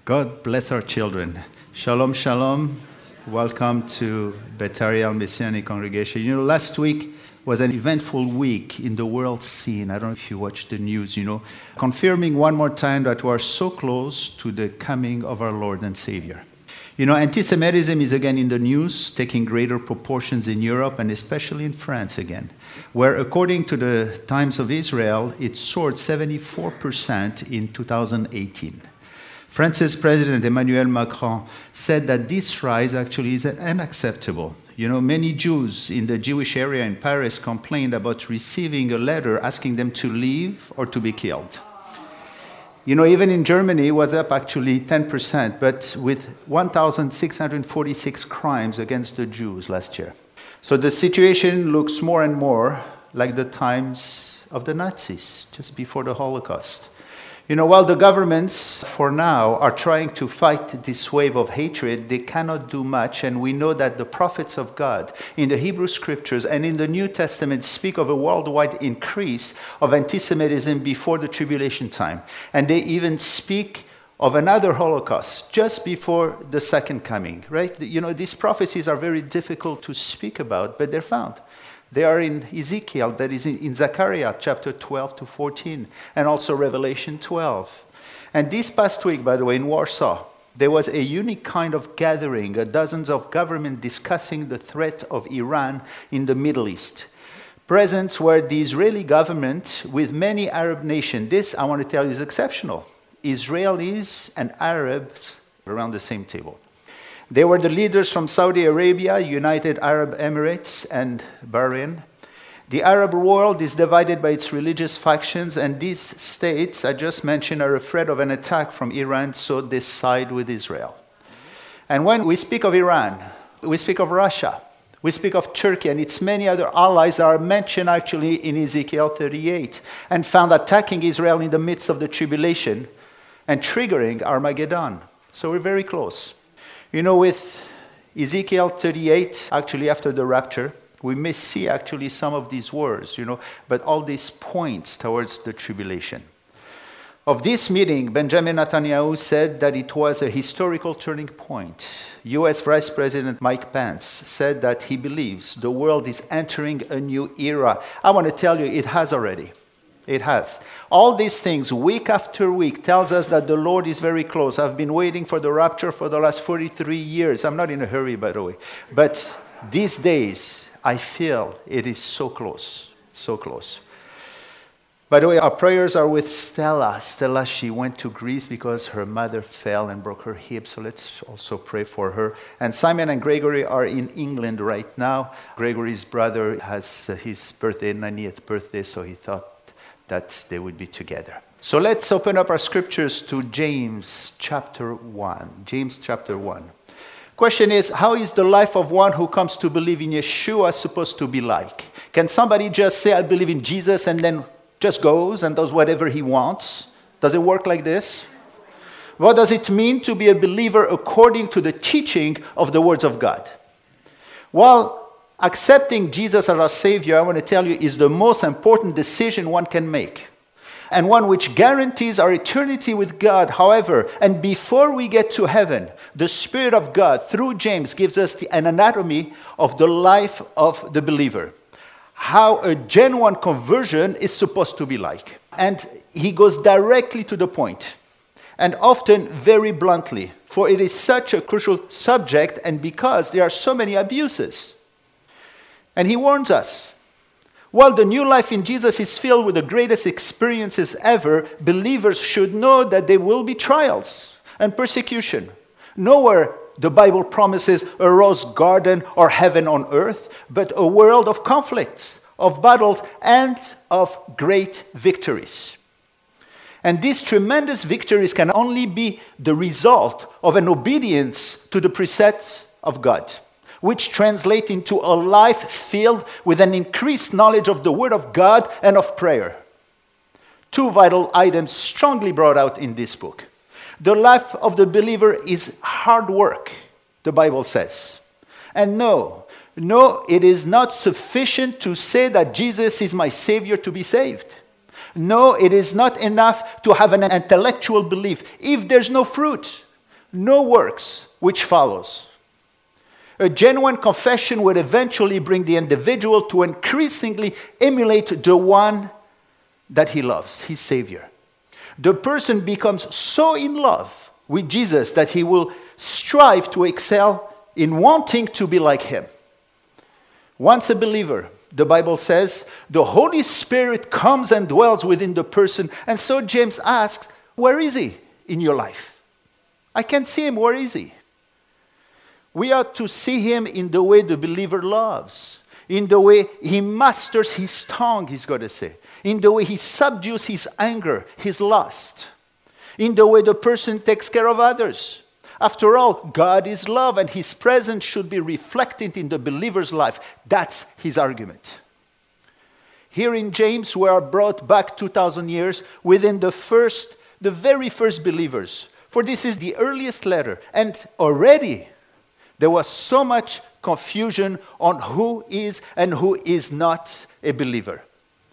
God bless our children. Shalom, shalom. Welcome to Beth Ariel Messianic Congregation. Last week was an eventful week in the world scene. I don't know if you watched the news, confirming one more time that we are so close to the coming of our Lord and Savior. Anti-Semitism is again in the news, taking greater proportions in Europe and especially in France again, where according to the Times of Israel, it soared 74% in 2018. France's President Emmanuel Macron said that this rise actually is unacceptable. Many Jews in the Jewish area in Paris complained about receiving a letter asking them to leave or to be killed. Even in Germany, it was up actually 10%, but with 1,646 crimes against the Jews last year. So the situation looks more and more like the times of the Nazis, just before the Holocaust. While the governments, for now, are trying to fight this wave of hatred, they cannot do much, and we know that the prophets of God in the Hebrew Scriptures and in the New Testament speak of a worldwide increase of anti-Semitism before the tribulation time. And they even speak of another Holocaust just before the second coming, right? These prophecies are very difficult to speak about, but they're found. They are in Ezekiel, that is in Zechariah chapter 12 to 14, and also Revelation 12. And this past week, by the way, in Warsaw, there was a unique kind of gathering, dozens of governments discussing the threat of Iran in the Middle East. Present were the Israeli government with many Arab nations. This, I want to tell you, is exceptional. Israelis and Arabs around the same table. They were the leaders from Saudi Arabia, United Arab Emirates, and Bahrain. The Arab world is divided by its religious factions, and these states I just mentioned are afraid of an attack from Iran, so they side with Israel. And when we speak of Iran, we speak of Russia, we speak of Turkey, and its many other allies that are mentioned actually in Ezekiel 38, and found attacking Israel in the midst of the tribulation and triggering Armageddon. So we're very close. With Ezekiel 38, actually after the rapture, we may see actually some of these words, but all these points towards the tribulation. Of this meeting, Benjamin Netanyahu said that it was a historical turning point. U.S. Vice President Mike Pence said that he believes the world is entering a new era. I want to tell you, it has already. It has. All these things, week after week, tells us that the Lord is very close. I've been waiting for the rapture for the last 43 years. I'm not in a hurry, by the way. But these days, I feel it is so close, so close. By the way, our prayers are with Stella. Stella, she went to Greece because her mother fell and broke her hip, so let's also pray for her. And Simon and Gregory are in England right now. Gregory's brother has his birthday, 90th birthday, so he thought that they would be together. So let's open up our scriptures to James chapter 1. James chapter 1. Question is, how is the life of one who comes to believe in Yeshua supposed to be like? Can somebody just say, I believe in Jesus, and then just goes and does whatever he wants? Does it work like this? What does it mean to be a believer according to the teaching of the words of God? Well, accepting Jesus as our Savior, I want to tell you, is the most important decision one can make, and one which guarantees our eternity with God. However, and before we get to heaven, the Spirit of God, through James, gives us an anatomy of the life of the believer, how a genuine conversion is supposed to be like. And he goes directly to the point, and often very bluntly, for it is such a crucial subject, and because there are so many abuses. And he warns us, while the new life in Jesus is filled with the greatest experiences ever, believers should know that there will be trials and persecution. Nowhere the Bible promises a rose garden or heaven on earth, but a world of conflicts, of battles, and of great victories. And these tremendous victories can only be the result of an obedience to the precepts of God, which translate into a life filled with an increased knowledge of the Word of God and of prayer. Two vital items strongly brought out in this book. The life of the believer is hard work, the Bible says. And no, it is not sufficient to say that Jesus is my Savior to be saved. No, it is not enough to have an intellectual belief. If there's no fruit, no works, which follows. A genuine confession would eventually bring the individual to increasingly emulate the one that he loves, his Savior. The person becomes so in love with Jesus that he will strive to excel in wanting to be like him. Once a believer, the Bible says, the Holy Spirit comes and dwells within the person. And so James asks, where is he in your life? I can't see him. Where is he? We are to see him in the way the believer loves, in the way he masters his tongue, he's going to say, in the way he subdues his anger, his lust, in the way the person takes care of others. After all, God is love, and his presence should be reflected in the believer's life. That's his argument. Here in James, we are brought back 2,000 years within the very first believers. For this is the earliest letter. And already there was so much confusion on who is and who is not a believer.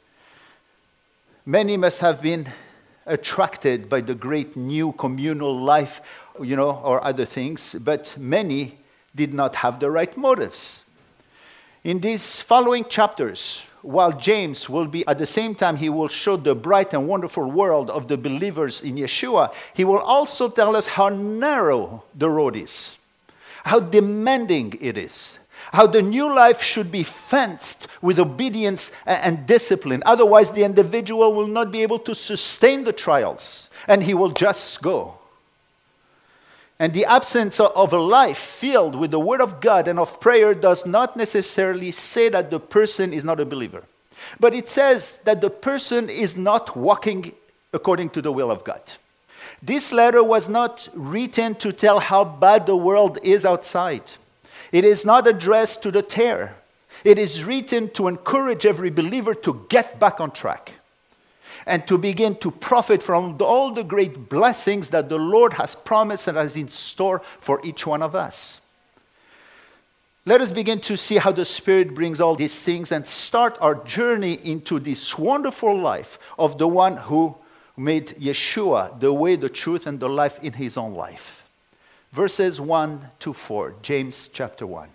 Many must have been attracted by the great new communal life, or other things, but many did not have the right motives. In these following chapters, while James will be, at the same time, he will show the bright and wonderful world of the believers in Yeshua, he will also tell us how narrow the road is, how demanding it is, how the new life should be fenced with obedience and discipline. Otherwise, the individual will not be able to sustain the trials, and he will just go. And the absence of a life filled with the Word of God and of prayer does not necessarily say that the person is not a believer. But it says that the person is not walking according to the will of God. This letter was not written to tell how bad the world is outside. It is not addressed to the tare. It is written to encourage every believer to get back on track and to begin to profit from all the great blessings that the Lord has promised and has in store for each one of us. Let us begin to see how the Spirit brings all these things and start our journey into this wonderful life of the one who made Yeshua the way, the truth, and the life in his own life. Verses 1 to 4, James chapter 1.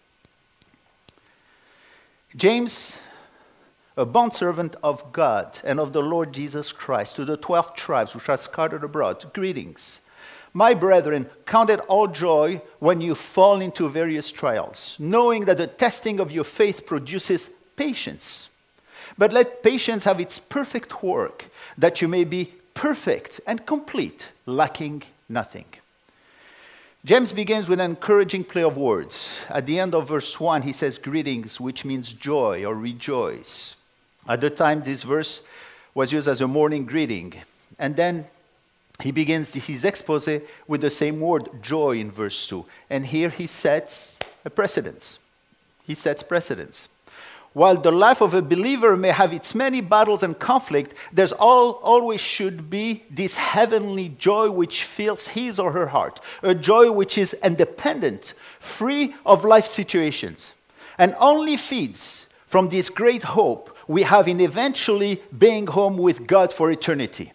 James, a bondservant of God and of the Lord Jesus Christ, to the 12 tribes which are scattered abroad, greetings. My brethren, count it all joy when you fall into various trials, knowing that the testing of your faith produces patience. But let patience have its perfect work, that you may be perfect and complete, lacking nothing. James begins with an encouraging play of words. At the end of verse 1, he says greetings, which means joy or rejoice. At the time, this verse was used as a morning greeting. And then he begins his expose with the same word, joy, in verse 2. And here he sets a precedence. He sets precedence. While the life of a believer may have its many battles and conflict, there's always should be this heavenly joy which fills his or her heart. A joy which is independent, free of life situations, and only feeds from this great hope we have in eventually being home with God for eternity.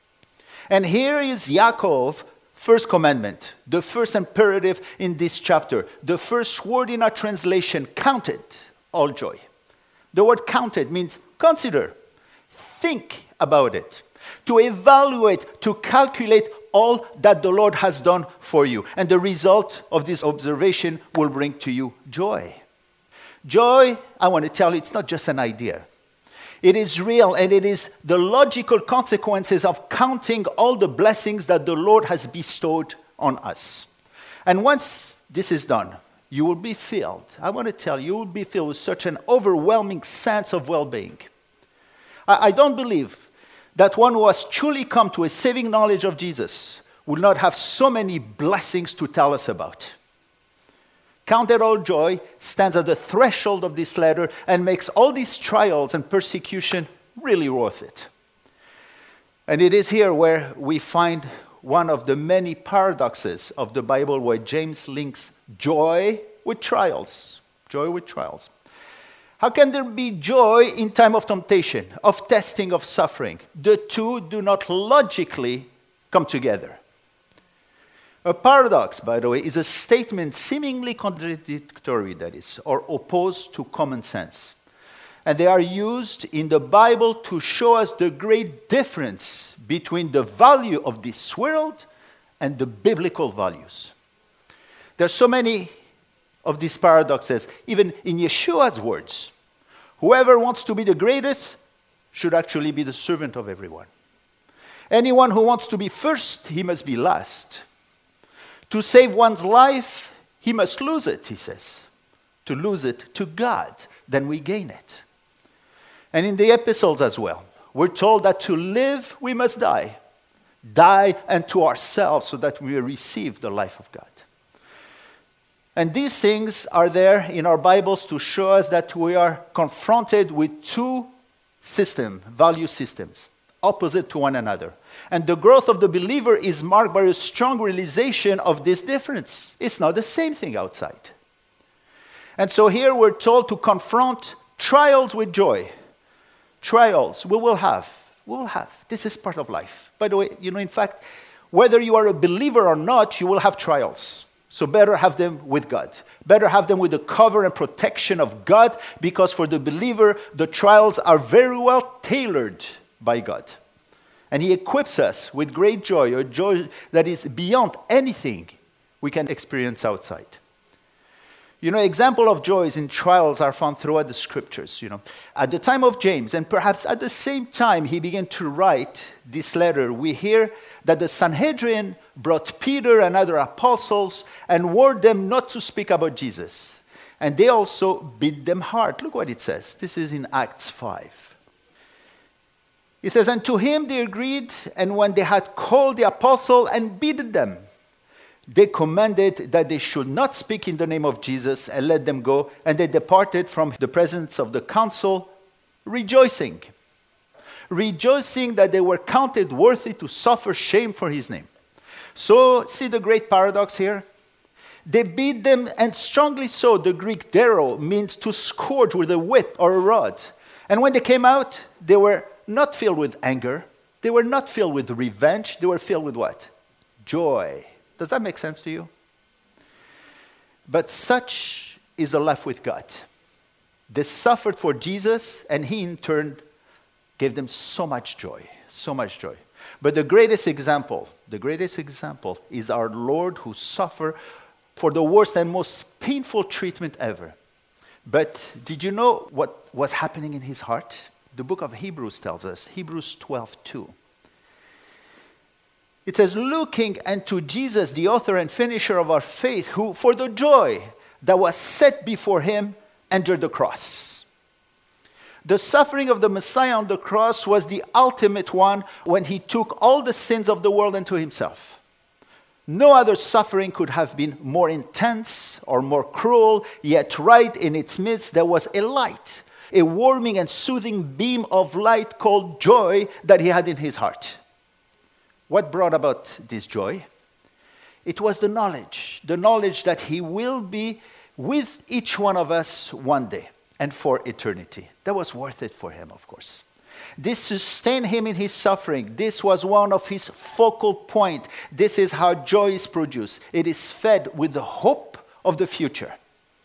And here is Yaakov's first commandment, the first imperative in this chapter. The first word in our translation, counted all joy. The word counted means consider, think about it, to evaluate, to calculate all that the Lord has done for you. And the result of this observation will bring to you joy. Joy, I want to tell you, it's not just an idea. It is real, and it is the logical consequences of counting all the blessings that the Lord has bestowed on us. And once this is done, you will be filled. I want to tell you, you will be filled with such an overwhelming sense of well-being. I don't believe that one who has truly come to a saving knowledge of Jesus will not have so many blessings to tell us about. Count it all joy stands at the threshold of this letter and makes all these trials and persecution really worth it. And it is here where we find one of the many paradoxes of the Bible where James links joy with trials. Joy with trials. How can there be joy in time of temptation, of testing, of suffering? The two do not logically come together. A paradox, by the way, is a statement seemingly contradictory, that is, or opposed to common sense. And they are used in the Bible to show us the great difference between the value of this world and the biblical values. There are so many of these paradoxes, even in Yeshua's words. Whoever wants to be the greatest should actually be the servant of everyone. Anyone who wants to be first, he must be last. To save one's life, he must lose it, he says. To lose it to God, then we gain it. And in the epistles as well, we're told that to live, we must die. Die unto ourselves so that we receive the life of God. And these things are there in our Bibles to show us that we are confronted with two value systems, opposite to one another. And the growth of the believer is marked by a strong realization of this difference. It's not the same thing outside. And so here we're told to confront trials with joy. Trials we will have. We will have. This is part of life. By the way, in fact, whether you are a believer or not, you will have trials. So better have them with God. Better have them with the cover and protection of God, because for the believer, the trials are very well tailored by God. And he equips us with great joy, a joy that is beyond anything we can experience outside. Example of joys in trials are found throughout the scriptures. At the time of James, and perhaps at the same time he began to write this letter, we hear that the Sanhedrin brought Peter and other apostles and warned them not to speak about Jesus. And they also beat them hard. Look what it says. This is in Acts 5. It says, and to him they agreed, and when they had called the apostle and beaten them, they commanded that they should not speak in the name of Jesus, and let them go. And they departed from the presence of the council, rejoicing that they were counted worthy to suffer shame for his name. So, see the great paradox here? They beat them, and strongly so. The Greek dero means to scourge with a whip or a rod. And when they came out, they were not filled with anger. They were not filled with revenge. They were filled with what? Joy. Does that make sense to you? But such is the life with God. They suffered for Jesus, and he in turn gave them so much joy, so much joy. But the greatest example is our Lord, who suffered for the worst and most painful treatment ever. But did you know what was happening in his heart? The book of Hebrews tells us, Hebrews 12:2. It says, looking unto Jesus, the author and finisher of our faith, who for the joy that was set before him endured the cross. The suffering of the Messiah on the cross was the ultimate one when he took all the sins of the world into himself. No other suffering could have been more intense or more cruel, yet right in its midst there was a light, a warming and soothing beam of light called joy that he had in his heart. What brought about this joy? It was the knowledge that he will be with each one of us one day and for eternity. That was worth it for him, of course. This sustained him in his suffering. This was one of his focal points. This is how joy is produced. It is fed with the hope of the future.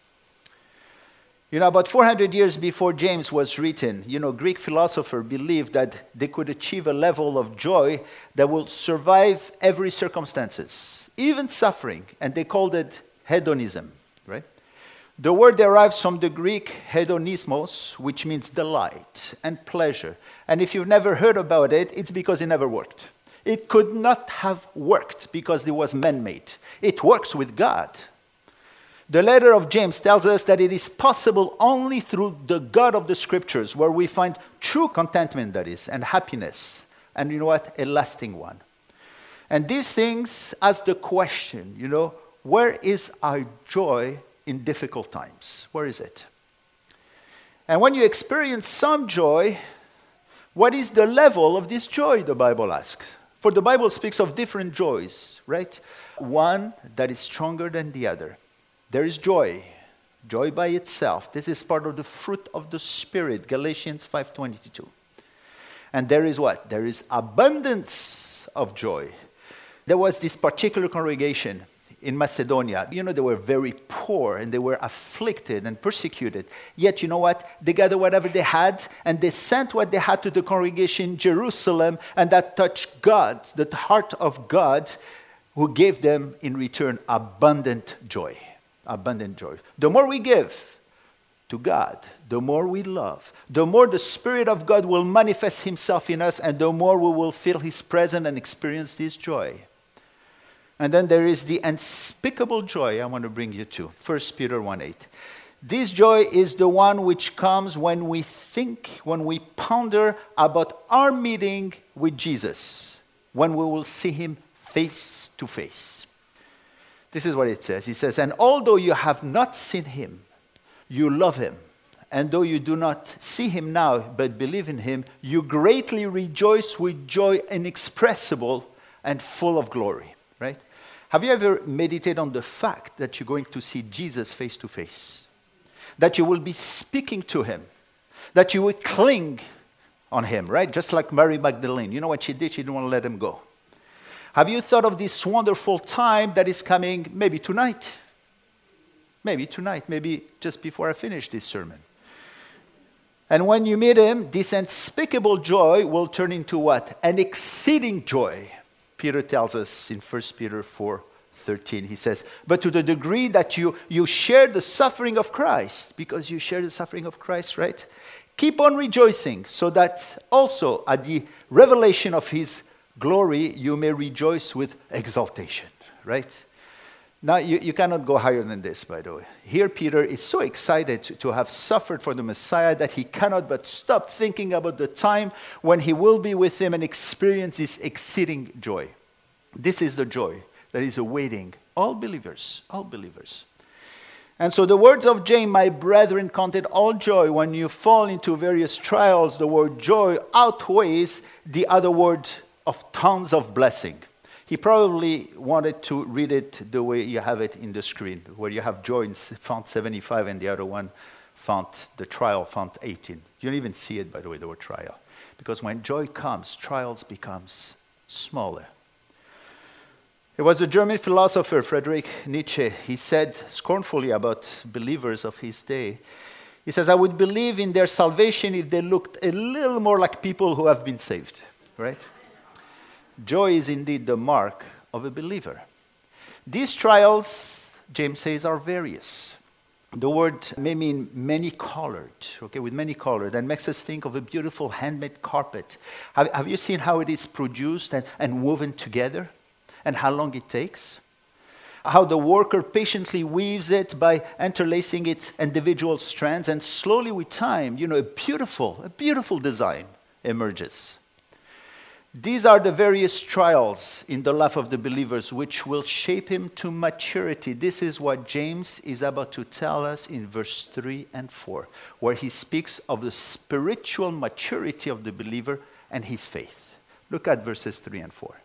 About 400 years before James was written, Greek philosophers believed that they could achieve a level of joy that will survive every circumstances, even suffering, and they called it hedonism, right? The word derives from the Greek hedonismos, which means delight and pleasure. And if you've never heard about it, it's because it never worked. It could not have worked because it was man-made. It works with God. The letter of James tells us that it is possible only through the God of the Scriptures, where we find true contentment, that is, and happiness. And you know what? A lasting one. And these things ask the question, where is our joy in difficult times? Where is it? And when you experience some joy, what is the level of this joy, the Bible asks? For the Bible speaks of different joys, right? One that is stronger than the other. There is joy by itself. This is part of the fruit of the Spirit, Galatians 5:22. And there is what? There is abundance of joy. There was this particular congregation in Macedonia. You know, they were very poor and they were afflicted and persecuted. Yet, you know what? They gathered whatever they had and they sent what they had to the congregation in Jerusalem, and that touched God, the heart of God, who gave them in return abundant joy. Abundant joy. The more we give to God, the more we love, the more the Spirit of God will manifest himself in us, and the more we will feel his presence and experience this joy. And then there is the unspeakable joy I want to bring you to. 1 Peter 1:8. This joy is the one which comes when we think, when we ponder about our meeting with Jesus, when we will see him face to face. This is what it says. He says, and although you have not seen him, you love him. And though you do not see him now, but believe in him, you greatly rejoice with joy inexpressible and full of glory. Right? Have you ever meditated on the fact that you're going to see Jesus face to face? That you will be speaking to him? That you will cling on him, right? Just like Mary Magdalene. You know what she did? She didn't want to let him go. Have you thought of this wonderful time that is coming maybe tonight? Maybe tonight, maybe just before I finish this sermon. And when you meet him, this unspeakable joy will turn into what? An exceeding joy. Peter tells us in 1 Peter 4:13, he says, but to the degree that you share the suffering of Christ, because you share the suffering of Christ, right? Keep on rejoicing, so that also at the revelation of his glory, you may rejoice with exaltation, right? Now, you cannot go higher than this, by the way. Here, Peter is so excited to have suffered for the Messiah that he cannot but stop thinking about the time when he will be with him and experience this exceeding joy. This is the joy that is awaiting all believers, all believers. And so the words of James, my brethren, count it all joy when you fall into various trials. The word joy outweighs the other word of tons of blessing. He probably wanted to read it the way you have it in the screen, where you have joy in font 75 and the other one, the trial, font 18. You don't even see it, by the way, the word trial. Because when joy comes, trials becomes smaller. It was the German philosopher Friedrich Nietzsche. He said scornfully about believers of his day, he says, I would believe in their salvation if they looked a little more like people who have been saved, right? Joy is indeed the mark of a believer. These trials, James says, are various. The word may mean many-colored, okay, with many-colored. That makes us think of a beautiful handmade carpet. Have you seen how it is produced and woven together? And how long it takes? How the worker patiently weaves it by interlacing its individual strands, and slowly with time, a beautiful design emerges. These are the various trials in the life of the believers which will shape him to maturity. This is what James is about to tell us in verse 3 and 4, where he speaks of the spiritual maturity of the believer and his faith. Look at verses 3 and 4.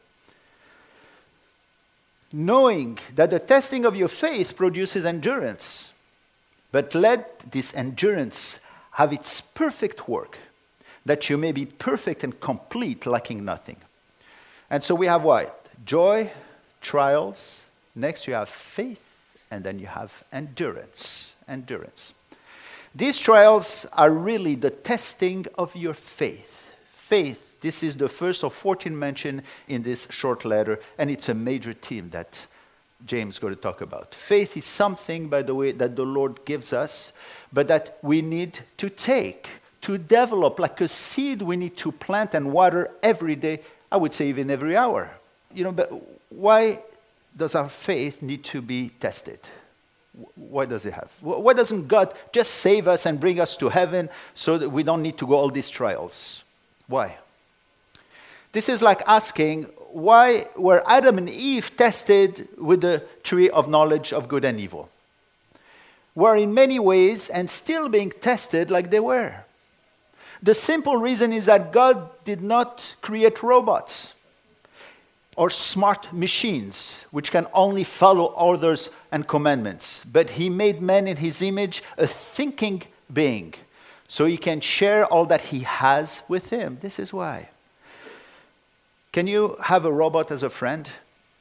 Knowing that the testing of your faith produces endurance, but let this endurance have its perfect work, that you may be perfect and complete, lacking nothing. And so we have what? Joy, trials. Next you have faith, and then you have endurance. Endurance. These trials are really the testing of your faith. Faith, this is the first of 14 mentioned in this short letter, and it's a major theme that James is going to talk about. Faith is something, by the way, that the Lord gives us, but that we need to take, to develop. Like a seed we need to plant and water every day, I would say even every hour. But why does our faith need to be tested? Why does it have? Why doesn't God just save us and bring us to heaven so that we don't need to go all these trials? Why? This is like asking, why were Adam and Eve tested with the tree of knowledge of good and evil? Were in many ways and still being tested like they were. The simple reason is that God did not create robots or smart machines which can only follow orders and commandments. But he made man in his image, a thinking being, so he can share all that he has with him. This is why. Can you have a robot as a friend?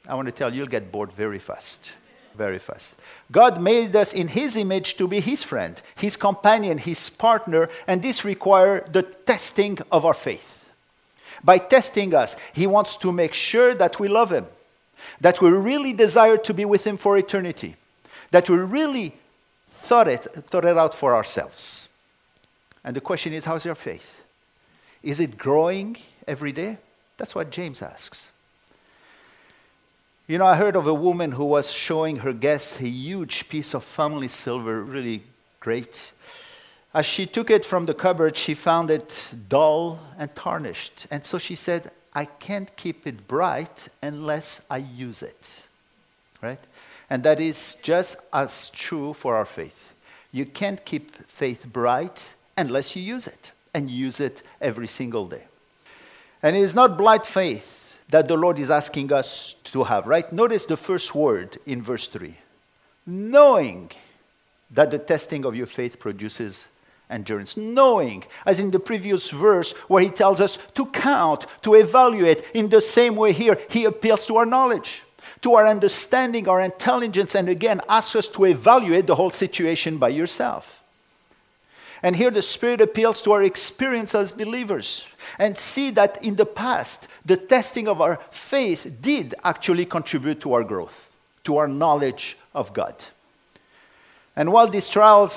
I want to tell you, you'll get bored very fast. Very fast. God made us in His image to be His friend, His companion, His partner, and this requires the testing of our faith. By testing us, He wants to make sure that we love Him, that we really desire to be with Him for eternity, that we really thought it out for ourselves. And the question is, how's your faith? Is it growing every day? That's what James asks. You know, I heard of a woman who was showing her guests a huge piece of family silver, really great. As she took it from the cupboard, she found it dull and tarnished. And so she said, I can't keep it bright unless I use it. Right? And that is just as true for our faith. You can't keep faith bright unless you use it, and use it every single day. And it is not blind faith that the Lord is asking us to have, right? Notice the first word in verse 3. Knowing that the testing of your faith produces endurance. Knowing, as in the previous verse where he tells us to count, to evaluate. In the same way here, he appeals to our knowledge, to our understanding, our intelligence, and again asks us to evaluate the whole situation by yourself. And here the Spirit appeals to our experience as believers and see that in the past, the testing of our faith did actually contribute to our growth, to our knowledge of God. And while these trials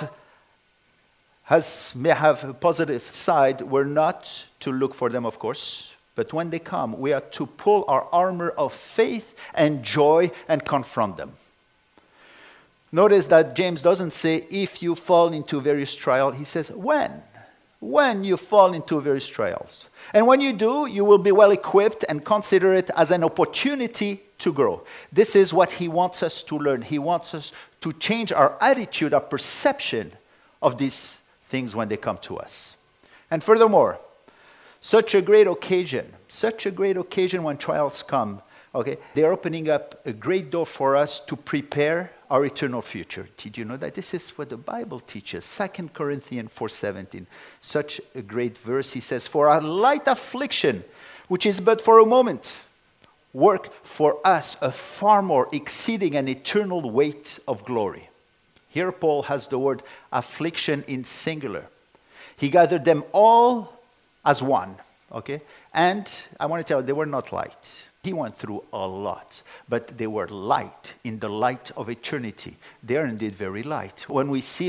may have a positive side, we're not to look for them, of course. But when they come, we are to pull our armor of faith and joy and confront them. Notice that James doesn't say if you fall into various trials. He says when. When you fall into various trials. And when you do, you will be well equipped and consider it as an opportunity to grow. This is what he wants us to learn. He wants us to change our attitude, our perception of these things when they come to us. And furthermore, such a great occasion when trials come, okay, they're opening up a great door for us to prepare our eternal future. Did you know that? This is what the Bible teaches. 2 Corinthians 4:17. Such a great verse. He says, for our light affliction, which is but for a moment, work for us a far more exceeding and eternal weight of glory. Here Paul has the word affliction in singular. He gathered them all as one. Okay? And I want to tell you, they were not light. He went through a lot, but they were light in the light of eternity. They are indeed very light. When we see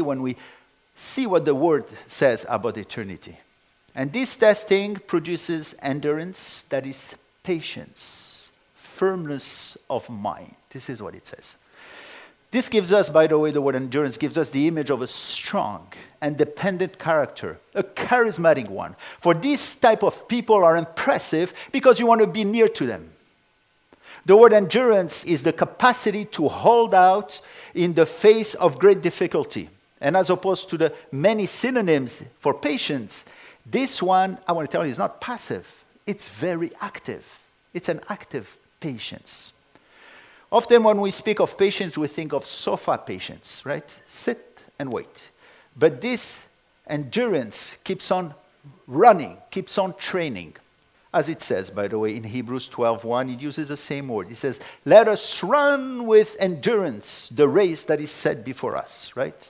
what the Word says about eternity. And this testing produces endurance, that is patience, firmness of mind. This is what it says. This gives us, by the way, the word endurance gives us the image of a strong and dependent character, a charismatic one. For this type of people are impressive because you want to be near to them. The word endurance is the capacity to hold out in the face of great difficulty. And as opposed to the many synonyms for patience, this one, I want to tell you, is not passive. It's very active. It's an active patience. Often when we speak of patience, we think of sofa patience, right? Sit and wait. But this endurance keeps on running, keeps on training. As it says, by the way, in Hebrews 12:1, it uses the same word. It says, let us run with endurance the race that is set before us, right?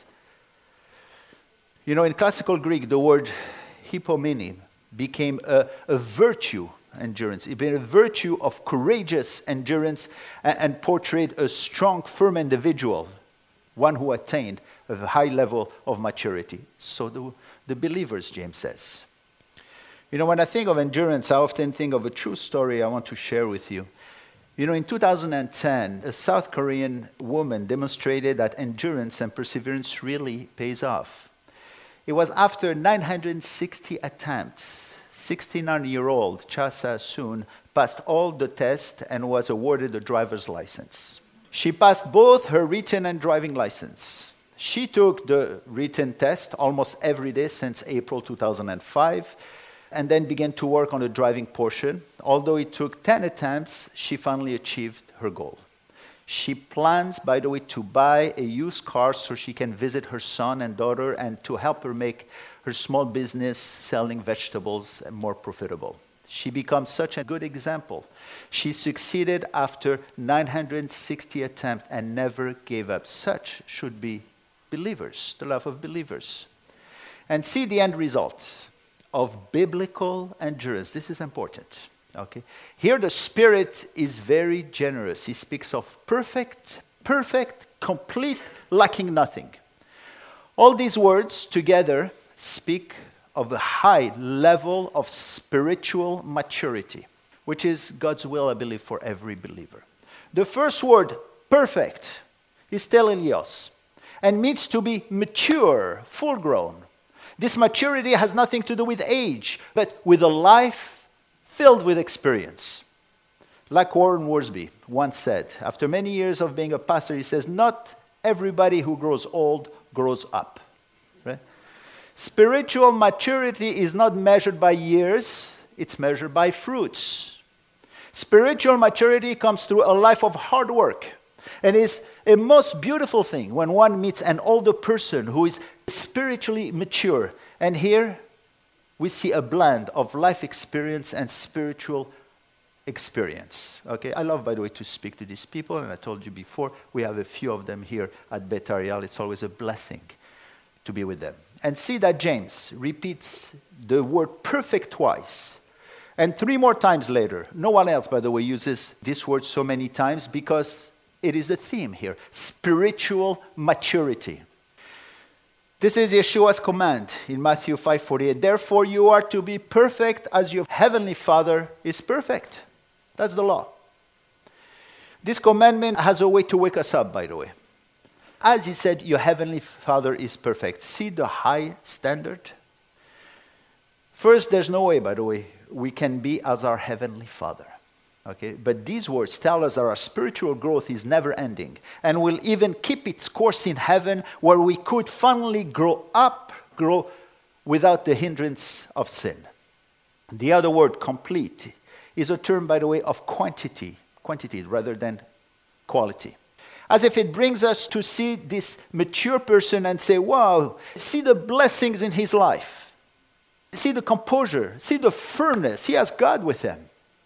You know, in classical Greek, the word hypomene became a virtue endurance. It became a virtue of courageous endurance and portrayed a strong, firm individual, one who attained a high level of maturity. So the believers, James says. You know, when I think of endurance, I often think of a true story I want to share with you. You know, in 2010, a South Korean woman demonstrated that endurance and perseverance really pays off. It was after 960 attempts, 69-year-old Cha Sa-soon passed all the tests and was awarded a driver's license. She passed both her written and driving license. She took the written test almost every day since April 2005. And then began to work on the driving portion. Although it took 10 attempts, she finally achieved her goal. She plans, by the way, to buy a used car so she can visit her son and daughter and to help her make her small business selling vegetables more profitable. She becomes such a good example. She succeeded after 960 attempts and never gave up. Such should be believers, the life of believers. And see the end result of biblical endurance. This is important. Okay. Here the Spirit is very generous. He speaks of perfect, complete, lacking nothing. All these words together speak of a high level of spiritual maturity, which is God's will, I believe, for every believer. The first word, perfect, is telelios, and means to be mature, full-grown. This maturity has nothing to do with age, but with a life filled with experience. Like Warren Worsby once said, after many years of being a pastor, he says, not everybody who grows old grows up. Right? Spiritual maturity is not measured by years, it's measured by fruits. Spiritual maturity comes through a life of hard work, and is a most beautiful thing when one meets an older person who is spiritually mature. And here we see a blend of life experience and spiritual experience. Okay, I love, by the way, to speak to these people, and I told you before, we have a few of them here at Bet Ariel. It's always a blessing to be with them. And see that James repeats the word perfect twice. And 3 more times later. No one else, by the way, uses this word so many times because it is the theme here, spiritual maturity. This is Yeshua's command in Matthew 5:48. Therefore you are to be perfect as your heavenly Father is perfect. That's the law. This commandment has a way to wake us up, by the way. As he said, your heavenly Father is perfect. See the high standard? First, there's no way, by the way, we can be as our heavenly Father. Okay, but these words tell us that our spiritual growth is never ending and will even keep its course in heaven, where we could finally grow without the hindrance of sin. The other word, complete, is a term, by the way, of quantity rather than quality. As if it brings us to see this mature person and say, wow, see the blessings in his life. See the composure, see the firmness. He has God with him.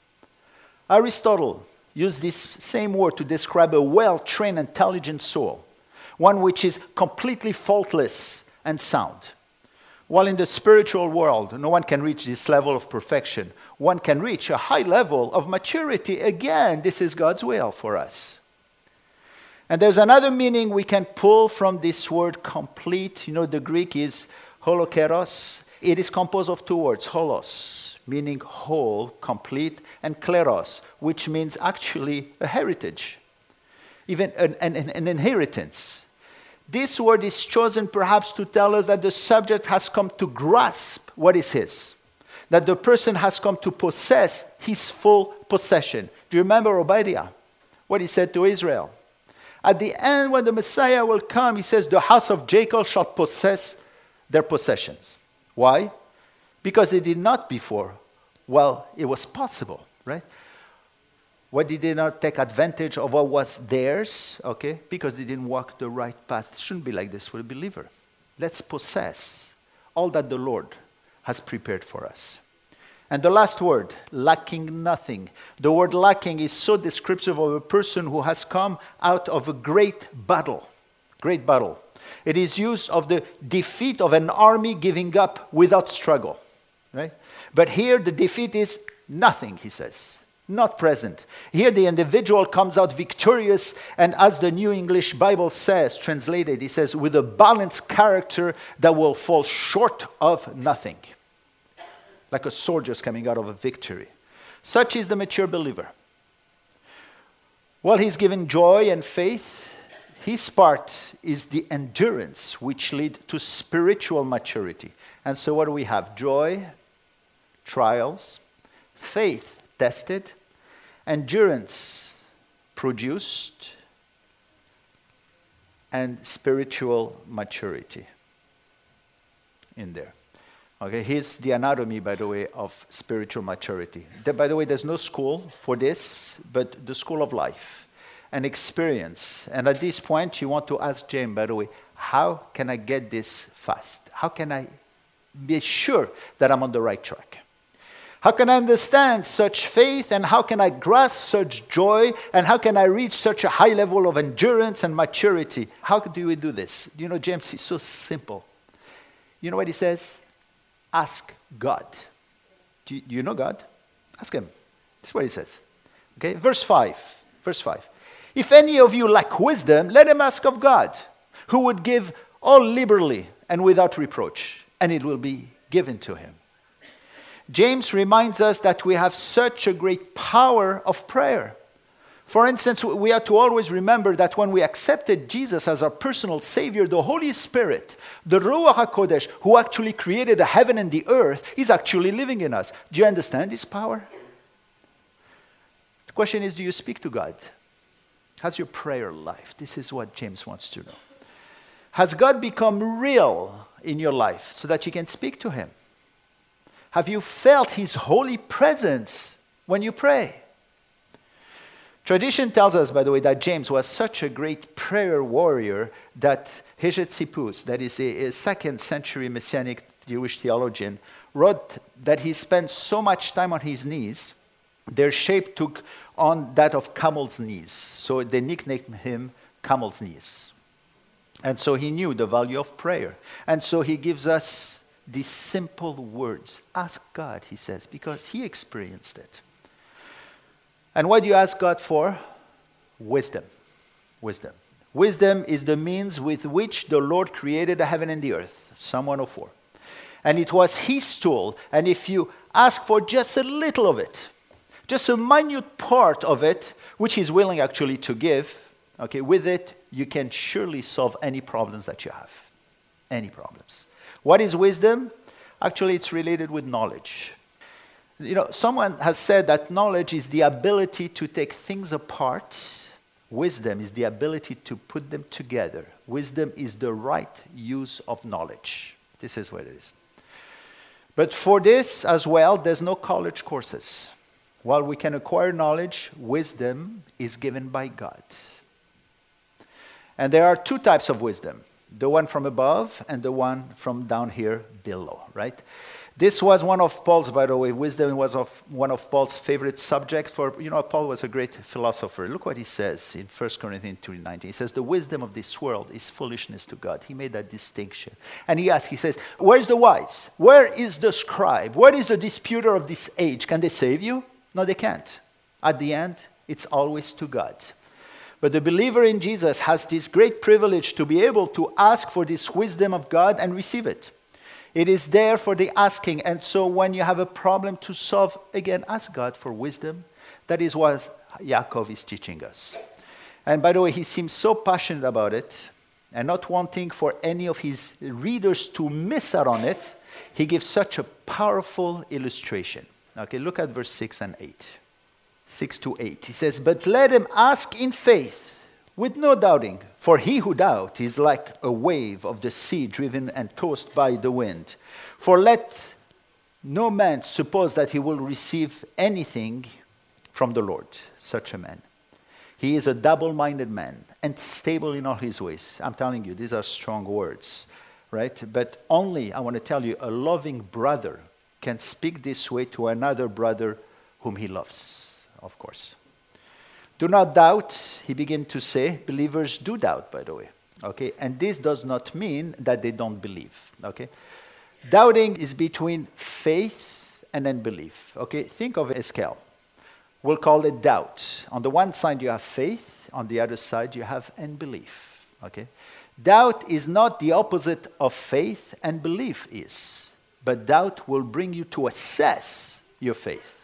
Aristotle used this same word to describe a well-trained, intelligent soul, one which is completely faultless and sound. While in the spiritual world, no one can reach this level of perfection. One can reach a high level of maturity. Again, this is God's will for us. And there's another meaning we can pull from this word complete. You know, the Greek is holokeros. It is composed of 2 words, holos, meaning whole, complete, and kleros, which means actually a heritage, even an inheritance. This word is chosen perhaps to tell us that the subject has come to grasp what is his, that the person has come to possess his full possession. Do you remember Obadiah, what he said to Israel? At the end, when the Messiah will come, he says, the house of Jacob shall possess their possessions. Why? Because they did not before. Well, it was possible, right? Why did they not take advantage of what was theirs? Okay, because they didn't walk the right path. It shouldn't be like this for a believer. Let's possess all that the Lord has prepared for us. And the last word, lacking nothing. The word lacking is so descriptive of a person who has come out of a great battle. Great battle. It is used of the defeat of an army giving up without struggle. Right? But here the defeat is nothing, he says. Not present. Here the individual comes out victorious, and as the New English Bible says, translated, it says, with a balanced character that will fall short of nothing. Like a soldier's coming out of a victory. Such is the mature believer. While he's given joy and faith, his part is the endurance which lead to spiritual maturity. And so what do we have? Joy, trials, faith tested, endurance produced, and spiritual maturity in there. Okay, here's the anatomy, by the way, of spiritual maturity. By the way, there's no school for this, but the school of life and experience. And at this point, you want to ask James, by the way, how can I get this fast? How can I be sure that I'm on the right track? How can I understand such faith, and how can I grasp such joy, and how can I reach such a high level of endurance and maturity? How do we do this? You know, James is so simple. You know what he says? Ask God. Do you know God? Ask him. That's what he says. Okay, verse 5. If any of you lack wisdom, let him ask of God, who would give all liberally and without reproach, and it will be given to him. James reminds us that we have such a great power of prayer. For instance, we have to always remember that when we accepted Jesus as our personal Savior, the Holy Spirit, the Ruach HaKodesh, who actually created the heaven and the earth, is actually living in us. Do you understand this power? The question is, do you speak to God? How's your prayer life? This is what James wants to know. Has God become real in your life so that you can speak to him? Have you felt his holy presence when you pray? Tradition tells us, by the way, that James was such a great prayer warrior that Hegesippus, that is a 2nd century Messianic Jewish theologian, wrote that he spent so much time on his knees, their shape took on that of camel's knees. So they nicknamed him Camel's Knees. And so he knew the value of prayer. And so he gives us these simple words. Ask God, he says, because he experienced it. And what do you ask God for? Wisdom. Wisdom. Wisdom is the means with which the Lord created the heaven and the earth. Psalm 104. And it was his tool. And if you ask for just a little of it, just a minute part of it, which he's willing actually to give, okay, with it, you can surely solve any problems that you have. Any problems. What is wisdom? Actually, it's related with knowledge. You know, someone has said that knowledge is the ability to take things apart. Wisdom is the ability to put them together. Wisdom is the right use of knowledge. This is what it is. But for this as well, there's no college courses. While we can acquire knowledge, wisdom is given by God. And there are two types of wisdom. The one from above and the one from down here below, right? This was one of Paul's, by the way, wisdom was one of Paul's favorite subjects. Paul was a great philosopher. Look what he says in 1 Corinthians 2:19. He says, the wisdom of this world is foolishness to God. He made that distinction. And he says, where is the wise? Where is the scribe? Where is the disputer of this age? Can they save you? No, they can't. At the end, it's always to God. But the believer in Jesus has this great privilege to be able to ask for this wisdom of God and receive it. It is there for the asking. And so when you have a problem to solve, again, ask God for wisdom. That is what Yaakov is teaching us. And by the way, he seems so passionate about it and not wanting for any of his readers to miss out on it. He gives such a powerful illustration. Okay, look at verse 6 and 8. 6 to 8. He says, but let him ask in faith with no doubting. For he who doubts is like a wave of the sea driven and tossed by the wind. For let no man suppose that he will receive anything from the Lord, such a man. He is a double-minded man, unstable in all his ways. I'm telling you, these are strong words, right? But only, I want to tell you, a loving brother can speak this way to another brother whom he loves, of course. Do not doubt, he began to say. Believers do doubt, by the way. Okay, and this does not mean that they don't believe. Okay, doubting is between faith and unbelief. Okay, think of a scale. We'll call it doubt. On the one side you have faith, on the other side you have unbelief. Okay, doubt is not the opposite of faith, and belief is. But doubt will bring you to assess your faith.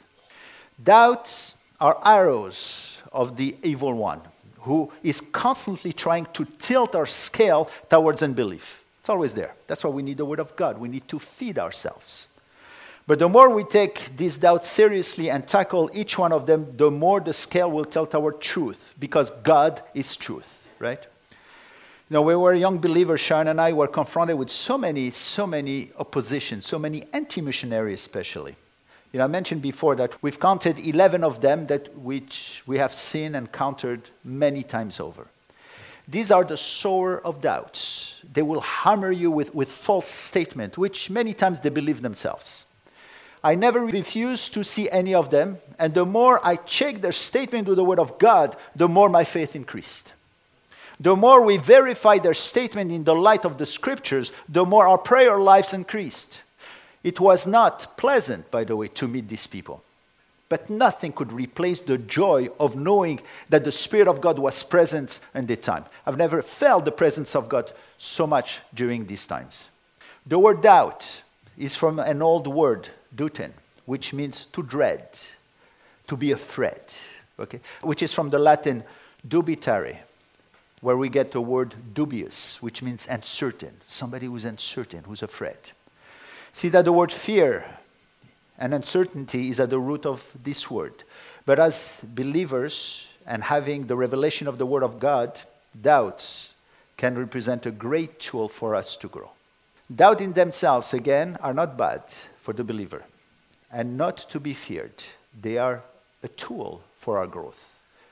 Doubts are arrows of the evil one, who is constantly trying to tilt our scale towards unbelief. It's always there. That's why we need the Word of God. We need to feed ourselves. But the more we take these doubts seriously and tackle each one of them, the more the scale will tilt toward truth, because God is truth, right? You know, when we were young believers, Sharon and I were confronted with so many oppositions, so many anti-missionaries especially. You know, I mentioned before that we've counted 11 of them which we have seen and countered many times over. These are the sower of doubts. They will hammer you with false statements, which many times they believe themselves. I never refused to see any of them, and the more I checked their statement with the Word of God, the more my faith increased. The more we verified their statement in the light of the Scriptures, the more our prayer lives increased. It was not pleasant, by the way, to meet these people. But nothing could replace the joy of knowing that the Spirit of God was present in the time. I've never felt the presence of God so much during these times. The word doubt is from an old word, duten, which means to dread, to be afraid, okay? Which is from the Latin dubitare, where we get the word dubious, which means uncertain. Somebody who's uncertain, who's afraid. See that the word fear and uncertainty is at the root of this word. But as believers and having the revelation of the Word of God, doubts can represent a great tool for us to grow. Doubt in themselves, again, are not bad for the believer and not to be feared. They are a tool for our growth.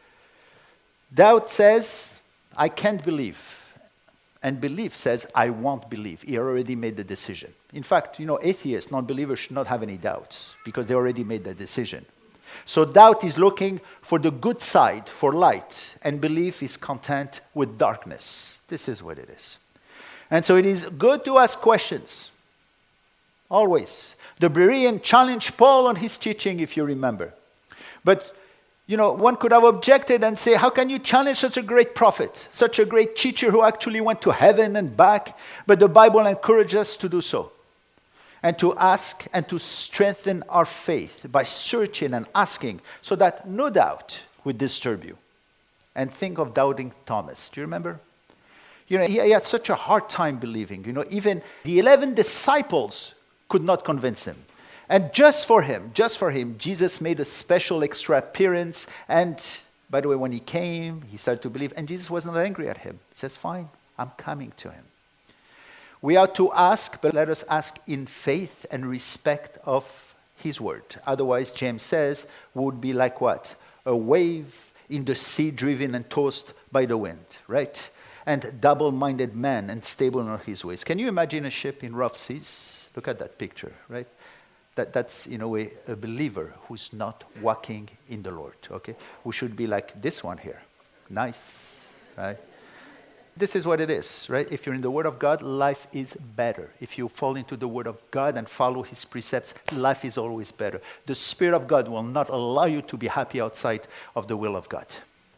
Doubt says, I can't believe. And belief says, I won't believe. He already made the decision. In fact, atheists, non-believers should not have any doubts because they already made the decision. So doubt is looking for the good side, for light, and belief is content with darkness. This is what it is. And so it is good to ask questions. Always. The Berean challenged Paul on his teaching, if you remember. But one could have objected and say, how can you challenge such a great prophet, such a great teacher who actually went to heaven and back? But the Bible encourages us to do so and to ask and to strengthen our faith by searching and asking so that no doubt would disturb you. And think of doubting Thomas. Do you remember? He had such a hard time believing. Even the 11 disciples could not convince him. And just for him, Jesus made a special extra appearance. And by the way, when he came, he started to believe. And Jesus was not angry at him. He says, fine, I'm coming to him. We ought to ask, but let us ask in faith and respect of his word. Otherwise, James says, would be like what? A wave in the sea driven and tossed by the wind, right? And double-minded man and stable in all his ways. Can you imagine a ship in rough seas? Look at that picture, right? That's, in a way, a believer who's not walking in the Lord, okay? Who should be like this one here. Nice, right? This is what it is, right? If you're in the Word of God, life is better. If you fall into the Word of God and follow His precepts, life is always better. The Spirit of God will not allow you to be happy outside of the will of God.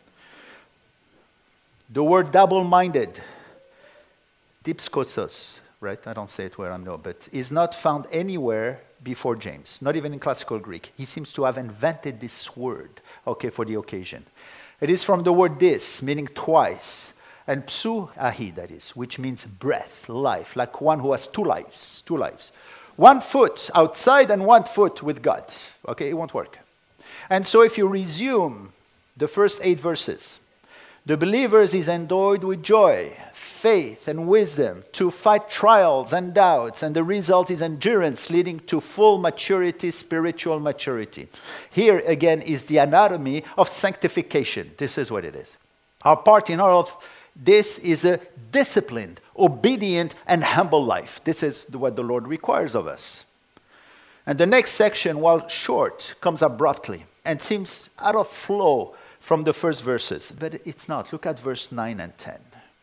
The word double-minded, dipskosos, right? I don't say it where I'm no, but is not found anywhere before James, not even in classical Greek. He seems to have invented this word, okay, for the occasion. It is from the word dis, meaning twice, and psuahi, that is, which means breath, life, like one who has two lives. 1 foot outside and 1 foot with God. Okay, it won't work. And so if you resume the first 8 verses, the believers is endowed with joy, faith, and wisdom to fight trials and doubts, and the result is endurance leading to full maturity, spiritual maturity. Here again is the anatomy of sanctification. This is what it is. Our part in all of this is a disciplined, obedient, and humble life. This is what the Lord requires of us. And the next section, while short, comes abruptly and seems out of flow from the first verses, but it's not. Look at verse 9 and 10.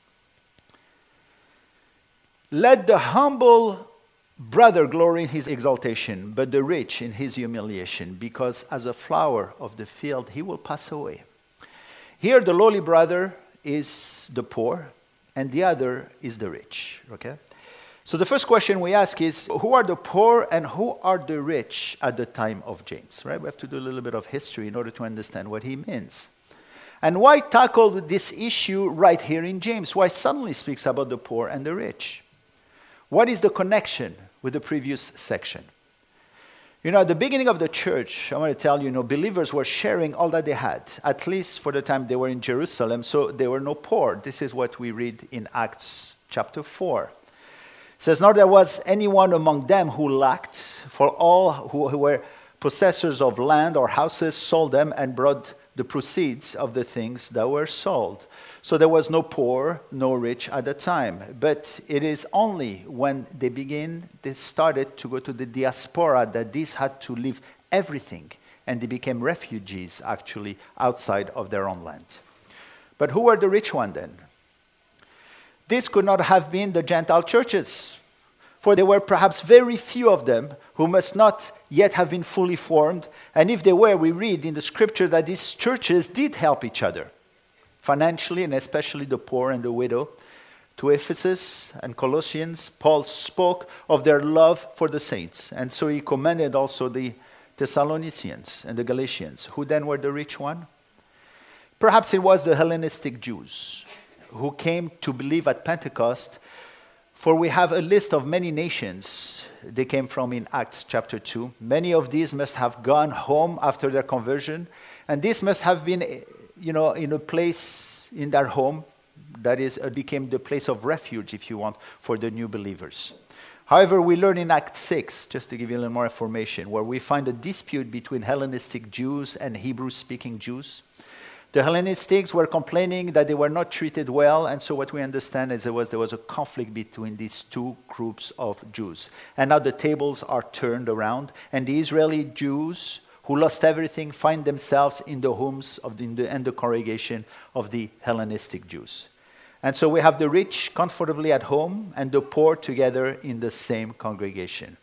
Let the humble brother glory in his exaltation, but the rich in his humiliation, because as a flower of the field he will pass away. Here the lowly brother is the poor, and the other is the rich. Okay? So the first question we ask is, who are the poor and who are the rich at the time of James? Right? We have to do a little bit of history in order to understand what he means. And why tackle this issue right here in James? Why suddenly speaks about the poor and the rich? What is the connection with the previous section? At the beginning of the church, I want to tell you, believers were sharing all that they had, at least for the time they were in Jerusalem, so there were no poor. This is what we read in Acts chapter 4. It says, nor there was anyone among them who lacked, for all who were possessors of land or houses sold them and brought the proceeds of the things that were sold. So there was no poor, no rich at the time. But it is only when they started to go to the diaspora that these had to leave everything, and they became refugees actually outside of their own land. But who were the rich ones then? This could not have been the Gentile churches, for there were perhaps very few of them who must not yet have been fully formed. And if they were, we read in the scripture that these churches did help each other financially, and especially the poor and the widow. To Ephesus and Colossians, Paul spoke of their love for the saints. And so he commended also the Thessalonians and the Galatians, who then were the rich one. Perhaps it was the Hellenistic Jews who came to believe at Pentecost, for we have a list of many nations they came from in Acts chapter 2. Many of these must have gone home after their conversion, and this must have been, in a place in their home that became the place of refuge, if you want, for the new believers. However, we learn in Acts 6, just to give you a little more information, where we find a dispute between Hellenistic Jews and Hebrew-speaking Jews. The Hellenistics were complaining that they were not treated well, and so what we understand is there was a conflict between these two groups of Jews. And now the tables are turned around, and the Israeli Jews who lost everything find themselves in the homes and the congregation of the Hellenistic Jews. And so we have the rich comfortably at home and the poor together in the same congregation.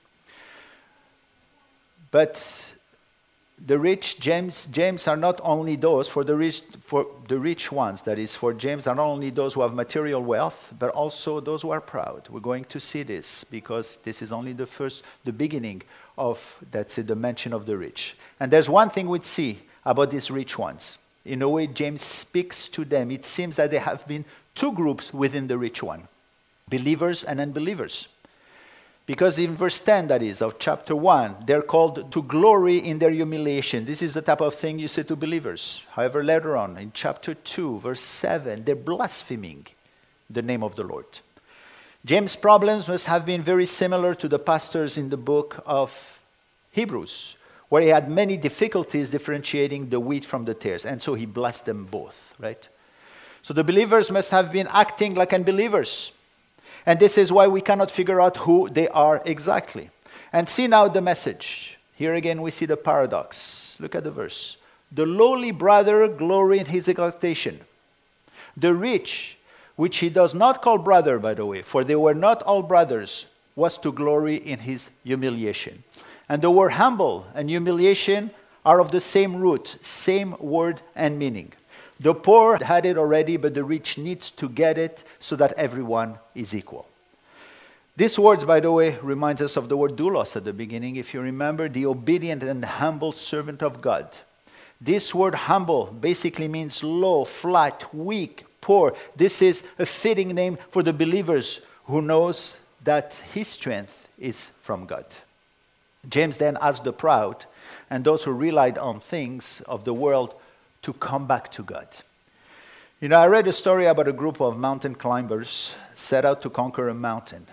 But the rich, James are not only those, for the rich ones, that is, for James are not only those who have material wealth, but also those who are proud. We're going to see this because this is only the beginning of, the mention of the rich. And there's one thing we'd see about these rich ones. In a way, James speaks to them. It seems that there have been two groups within the rich one, believers and unbelievers. Because in verse 10, that is, of chapter 1, they're called to glory in their humiliation. This is the type of thing you say to believers. However, later on, in chapter 2, verse 7, they're blaspheming the name of the Lord. James' problems must have been very similar to the pastors in the book of Hebrews, where he had many difficulties differentiating the wheat from the tares, and so he blessed them both, right? So the believers must have been acting like unbelievers. And this is why we cannot figure out who they are exactly. And see now the message. Here again we see the paradox. Look at the verse. The lowly brother glory in his exaltation. The rich, which he does not call brother, by the way, for they were not all brothers, was to glory in his humiliation. And the word humble and humiliation are of the same root, same word and meaning. The poor had it already, but the rich needs to get it so that everyone is equal. These words, by the way, reminds us of the word doulos at the beginning. If you remember, the obedient and humble servant of God. This word humble basically means low, flat, weak, poor. This is a fitting name for the believers who knows that his strength is from God. James then asked the proud and those who relied on things of the world to come back to God. I read a story about a group of mountain climbers set out to conquer a mountain.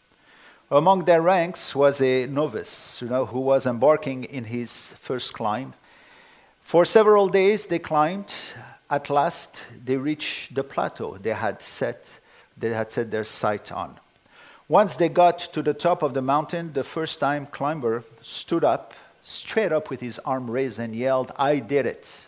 Among their ranks was a novice, who was embarking in his first climb. For several days they climbed. At last they reached the plateau they had set their sight on. Once they got to the top of the mountain, the first-time climber stood up, straight up with his arm raised and yelled, "I did it."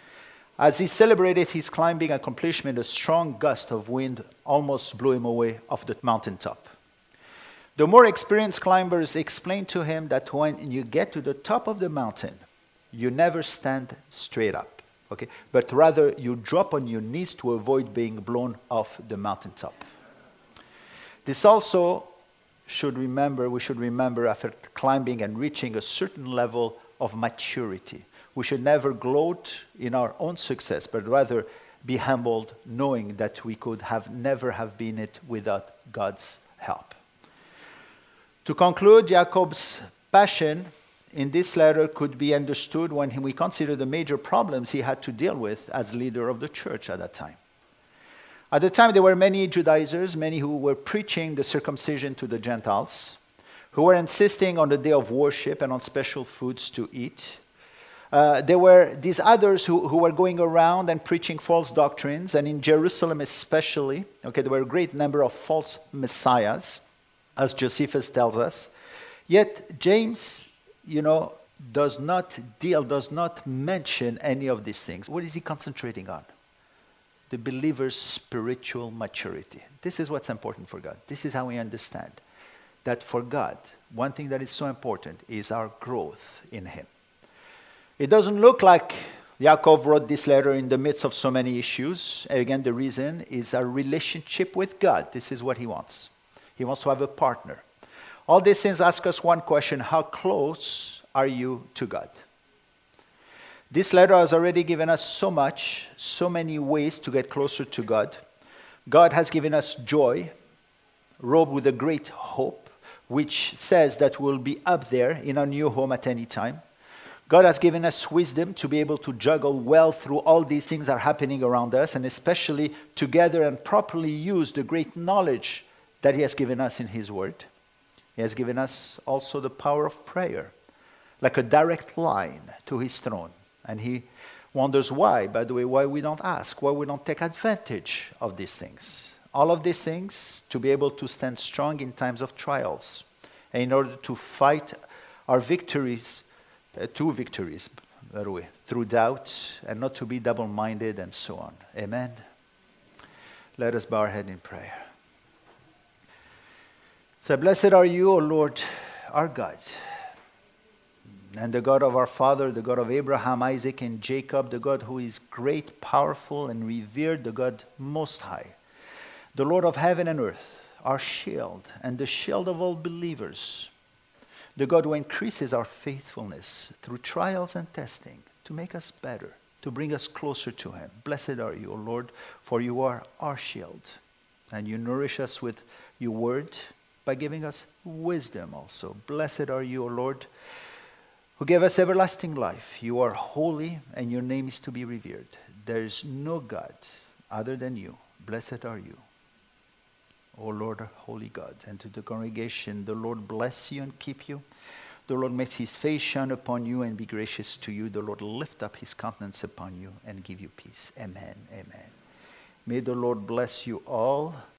As he celebrated his climbing accomplishment, a strong gust of wind almost blew him away off the mountaintop. The more experienced climbers explained to him that when you get to the top of the mountain, you never stand straight up, okay? But rather you drop on your knees to avoid being blown off the mountaintop. This also we should remember after climbing and reaching a certain level of maturity. We should never gloat in our own success, but rather be humbled, knowing that we could never have been it without God's help. To conclude, Jacob's passion in this letter could be understood when we consider the major problems he had to deal with as leader of the church at that time. At the time, there were many Judaizers, many who were preaching the circumcision to the Gentiles, who were insisting on the day of worship and on special foods to eat. There were these others who were going around and preaching false doctrines, and in Jerusalem especially, okay, there were a great number of false messiahs, as Josephus tells us. Yet James, does not mention any of these things. What is he concentrating on? The believer's spiritual maturity. This is what's important for God. This is how we understand that for God, one thing that is so important is our growth in Him. It doesn't look like Yaakov wrote this letter in the midst of so many issues. Again, the reason is our relationship with God. This is what he wants. He wants to have a partner. All these things ask us one question: how close are you to God? This letter has already given us so much, so many ways to get closer to God. God has given us joy, robed with a great hope, which says that we'll be up there in our new home at any time. God has given us wisdom to be able to juggle well through all these things that are happening around us, and especially together and properly use the great knowledge that He has given us in His Word. He has given us also the power of prayer, like a direct line to His throne. And He wonders why, by the way, why we don't ask, why we don't take advantage of these things. All of these things to be able to stand strong in times of trials, and in order to fight our victories, two victories, by the way, through doubt, and not to be double-minded, and so on. Amen. Let us bow our head in prayer. So blessed are you, O Lord, our God, and the God of our father, the God of Abraham, Isaac, and Jacob, the God who is great, powerful, and revered, the God most high, the Lord of heaven and earth, our shield, and the shield of all believers, the God who increases our faithfulness through trials and testing to make us better, to bring us closer to Him. Blessed are you, O Lord, for you are our shield, and you nourish us with your word by giving us wisdom also. Blessed are you, O Lord, who gave us everlasting life. You are holy, and your name is to be revered. There is no God other than you. Blessed are you, O Lord, holy God. And to the congregation, the Lord bless you and keep you. The Lord makes His face shine upon you and be gracious to you. The Lord lift up His countenance upon you and give you peace. Amen. Amen. May the Lord bless you all.